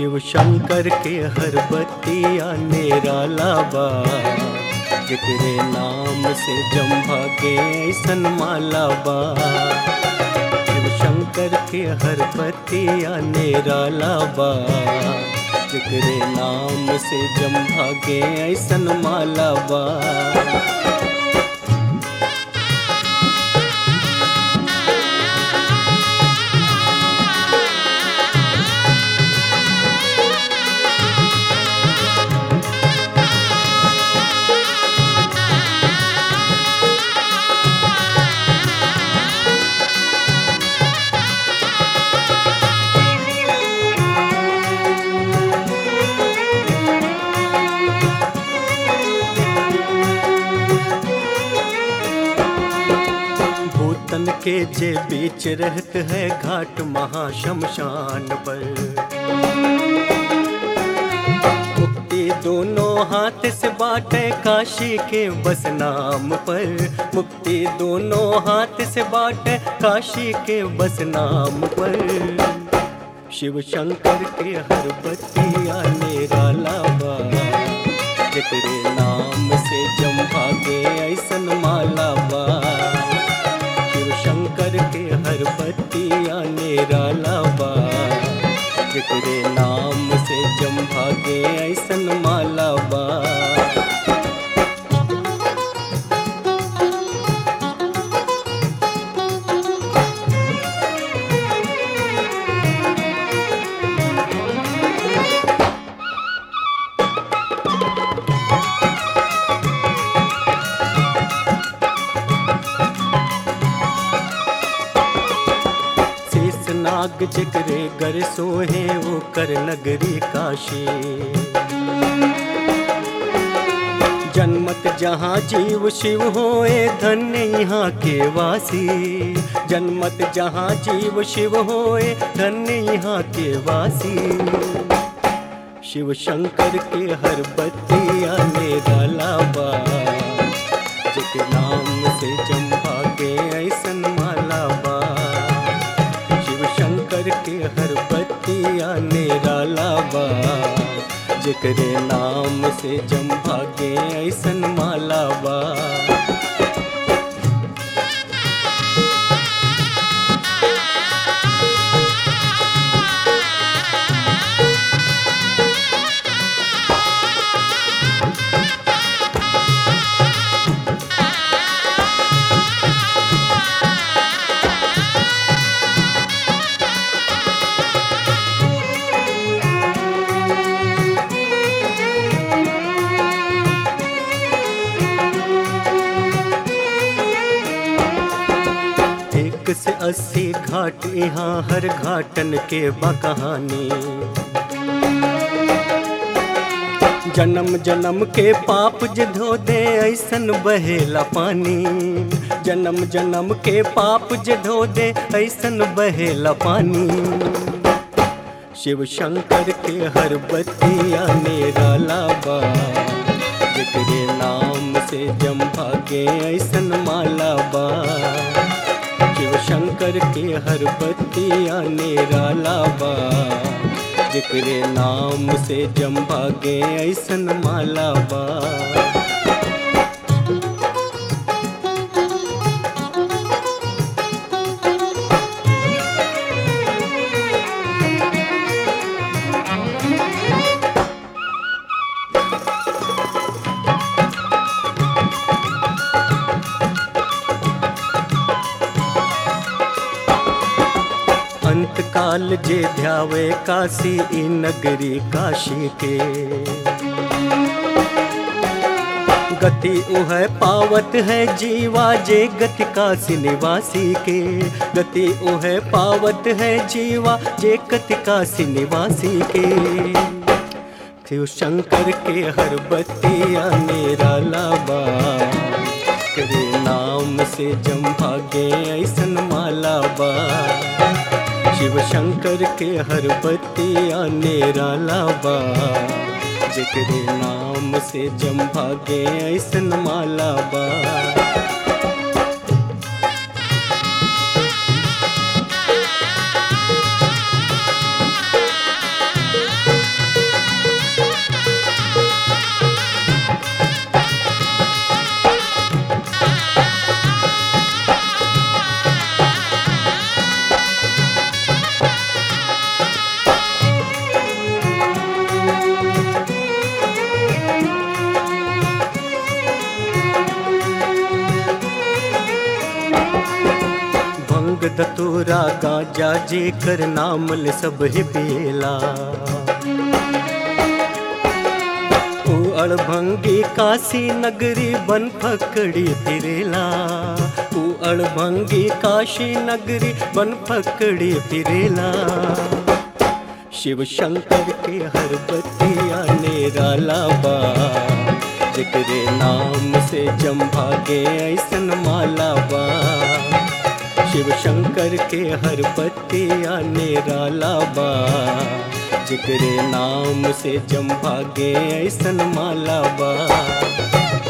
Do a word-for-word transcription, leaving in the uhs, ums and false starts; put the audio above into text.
शिव शंकर के हर बत्तियाँ निराला बा, जेकरे नाम से जम भागे ऐसन माला बा। शिव शंकर के हर बत्तियाँ निराला बा, जेकरे नाम से जम भागे ऐसन माला बा। भूतन के जे बीच रहत है घाट महाशमशान पर, मुक्ति दोनों हाथ से बाटे काशी के बस नाम पर। मुक्ति दोनों हाथ से बाटे काशी के बस नाम पर। शिव शंकर के हर बत्तियाँ निराला बा, जेकरे नाम से जम भागे ऐसन माला बा। शिव शंकर के हर बत्तियाँ निराला बा, जेकरे नाम से जम भागे ऐसन माला बा। नाग जिगरे गर सोहे वो कर नगरी काशी, जन्मत जहाँ जीव शिव होए धन्य यहाँ के वासी। जन्मत जहाँ जीव शिव होए धन्य यहाँ के वासी। शिव शंकर के हर बत्तियाँ निराला बा, जेके नाम से जम भागे ऐसन माला बा। शंकर के हर बत्तियाँ निराला बा, जेकरे नाम से जम भागे ऐसन माला बा। से अस्सी घाट यहाँ हर घाटन के बकहानी। जन्म जन्म के पाप जे धो दे ऐसन बहेला पानी। जन्म जन्म के पाप जे धो दे ऐसन बहेला पानी। शिव शंकर के हर बत्तियाँ निराला बा, जेकरे नाम से जम भागे ऐसन माला बा। शिव शंकर के हर बत्तियाँ निराला बा, जेकरे नाम से जम भागे ऐसन माला बा। अंत काल जे ध्यावे काशी ई नगरी काशी के, गति उह पावत है जीवा जे गति काशी निवासी के। गति उह पावत है जीवा जे गति काशी निवासी के। शिव शंकर के हर बत्तियाँ निराला बा, जेकरे नाम से जम भागे ऐसन माला बा। शिव शंकर के हर बत्तियाँ निराला बा, जेकरे नाम से जम भागे ऐसन माला बा। Thank you. भांग दतूरा गांजा जे कर नाम ले सब ही पिएला। ऊ अड़भंगी काशी नगरी बन पकड़ी फिरेला। ऊ अड़भंगी काशी नगरी बन पकड़ी फिरेला। शिव शंकर के हर बतिया निराला बा, जिकरे नाम से जम भागे ऐसन माला बा। शिव शंकर के हर बतिया निराला बा, जिकरे नाम से जम भागे ऐसन माला बा।